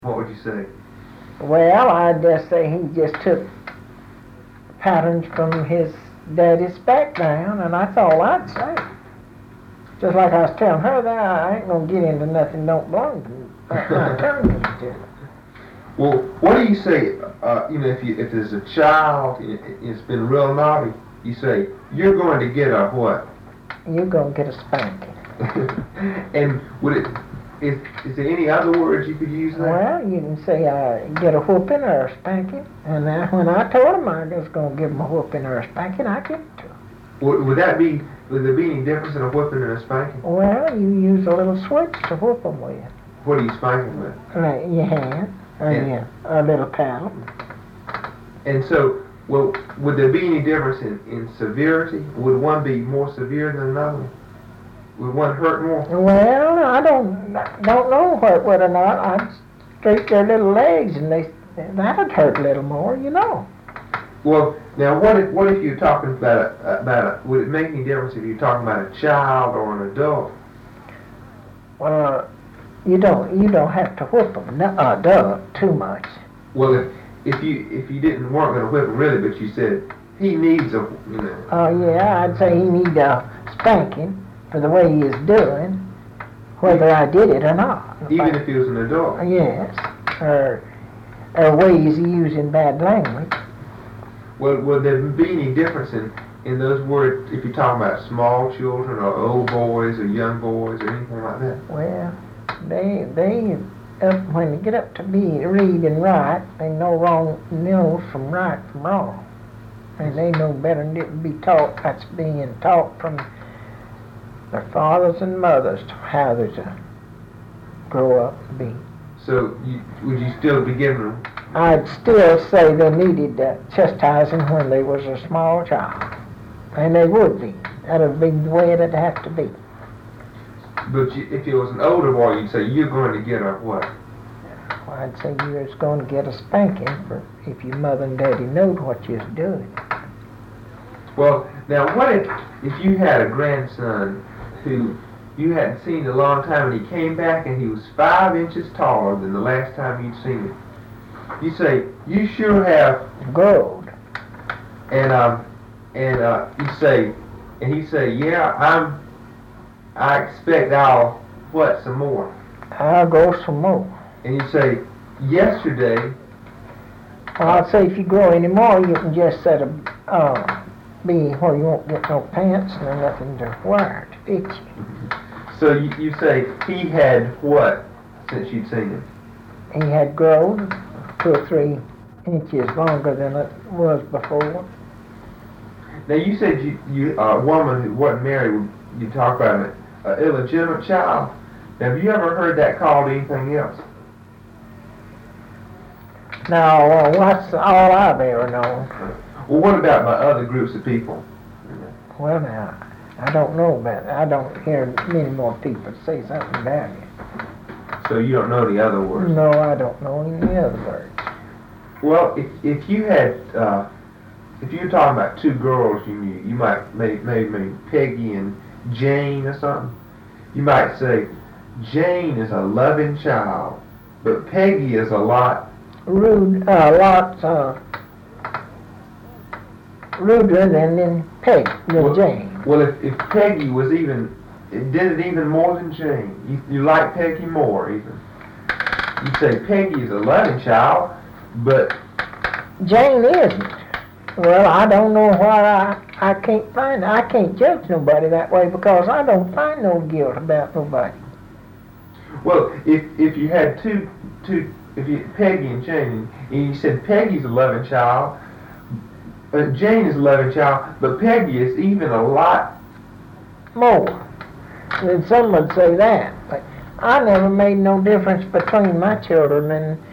What would you say? Well, I'd just say he just took patterns from his daddy's background, and that's all I'd say. Just like I was telling her that I ain't gonna get into nothing don't belong to me. That's not telling me to. Well, what do you say? If there's a child, it's been real naughty. You say you're going to get a what? You're gonna get a spanking. And would it? Is there any other words you could use there? Well, you can say get a whooping or a spanking, and when I told him I was gonna give him a whooping or a spanking, I give it to him. Would there be any difference in a whooping and a spanking? Well, you use a little switch to whoop them with. What are you spanking with? Like your hand, or a little paddle. And so, well, would there be any difference in severity? Would one be more severe than another? Would one hurt more? Well, I don't know whether or not I'd straight their little legs, and that'd hurt a little more, you know. Well, now what if you're talking about would it make any difference if you're talking about a child or an adult? Well, you don't have to whip them, adult, too much. Well, if you weren't going to whip him really, but you said he needs a, Oh yeah, I'd say he needs a spanking for the way he is doing, whether I did it or not. Even if he was an adult? Yes, or ways he using bad language. Well, would there be any difference in those words if you're talking about small children or old boys or young boys or anything like that? Well, they when they get up to be read and write, they know from right from wrong, and they know better than to be taught. That's being taught from their fathers and mothers to how they're to grow up and be. So would you still be giving them? I'd still say they needed chastising when they was a small child, and they would be. That'd be the way it'd have to be. But if it was an older boy, you'd say you're going to get a what? Well, I'd say you was going to get a spanking for if your mother and daddy knowed what you was doing. Well, now what if you had a grandson who you hadn't seen in a long time, and he came back and he was 5 inches taller than the last time you'd seen him? You say, you sure have growed. And you say, and he say, yeah, I expect I'll what some more. I'll grow some more. And you say, yesterday. Well, I'd say if you grow any more, you can just set be where you won't get no pants nor nothing to wear to fit you. So you say he had what since you'd seen him? He had grown 2 or 3 inches longer than it was before. Now you said you a woman who wasn't married. You talk about an illegitimate child. Now, have you ever heard that called anything else? No, that's all I've ever known. Well, what about by other groups of people? Well, now, I don't know about it. I don't hear many more people say something about it. So you don't know the other words? No, I don't know any other words. Well, if you had, if you were talking about 2 girls you knew, you might maybe Peggy and Jane or something. You might say, Jane is a loving child, but Peggy is a lot ruder than Jane. Well, if Peggy was did it even more than Jane. You like Peggy more even. You say Peggy is a loving child, but Jane isn't. Well, I don't know why I can't find it. I can't judge nobody that way because I don't find no guilt about nobody. Well, if you had Peggy and Jane, and you said Peggy's a loving child, Jane is a loving child, but Peggy is even a lot more. Then some would say that, but I never made no difference between my children